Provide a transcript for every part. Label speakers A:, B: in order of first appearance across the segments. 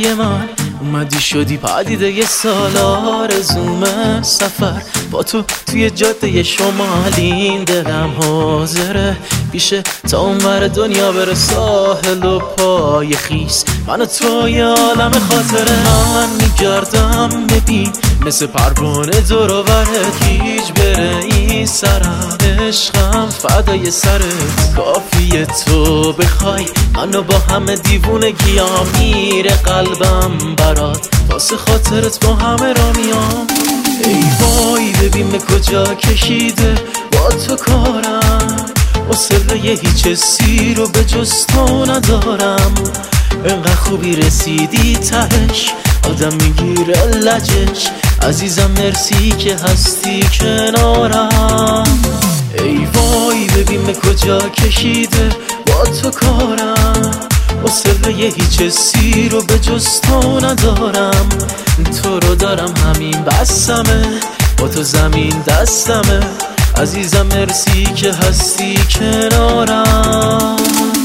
A: برای من اومدی شدی پدیده یه سال آرزوم سفر با تو توی جاده شمالین. دلم حاضره پیشه تا اونور دنیا بره ساحل و پای خیس، من و تو یه عالم خاطره. من میگردم ببین مثل پروانه دور و برت هیچ بره این سرم، عشقم فدای سرت. کافیه تو بخوای منو با همه دیوونگیام میره قلبم برات، واسه خاطرت با همه را میام. ای وای ببین به کجا کشیده با تو کارم، واسه یه هیچ حسی رو به جز تو ندارم. انقدر خوبی رسیدی تهش آدم میگیره لجش، عزیزم مرسی که هستی کنارم. ای وای ببین به کجا کشیده با تو کارم، واسه یه هیچ حسی رو به جز تو ندارم. تو رو دارم همین بسمه، با تو زمین دستمه، عزیزم مرسی که هستی کنارم.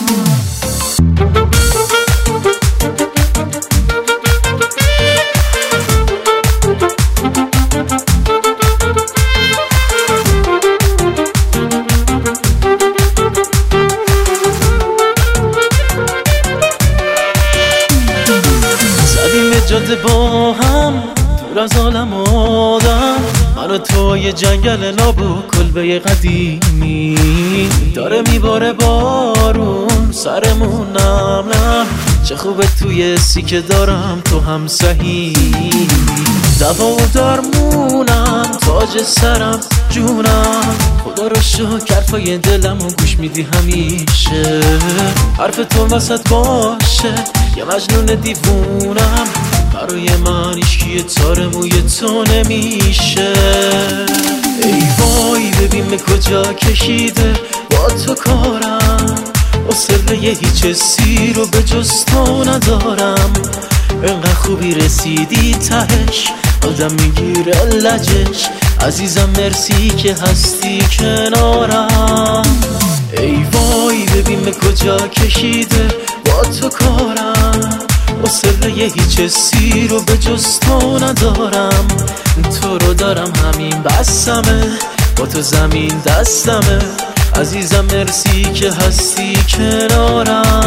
A: جاده با هم دور از عالم آدم، من و تو یه جنگل ناب و کلبه قدیمی. داره میباره بارون سرمون نم نم، چه خوبه توی سیکه دارم تو هم سهی. دوا و درمونم تاج سرم جونم، خدا رو شکر حرفای دلم و گوش میدی همیشه. حرف تو وسط باشه یه مجنون دیوونم، برای من ایشکی تار موی تو نمیشه. ای وای ببین به کجا کشیده با تو کارم، واسه یه هیچ حسی رو به جز تو ندارم. انقدر خوبی رسیدی تهش آدم میگیره لجش، عزیزم مرسی که هستی کنارم. ای وای ببین به کجا کشیده با تو کارم، واسه یه هیچ حسی رو به جز تو ندارم. تو رو دارم همین بسمه، با تو زمین دستمه، عزیزم مرسی که هستی کنارم.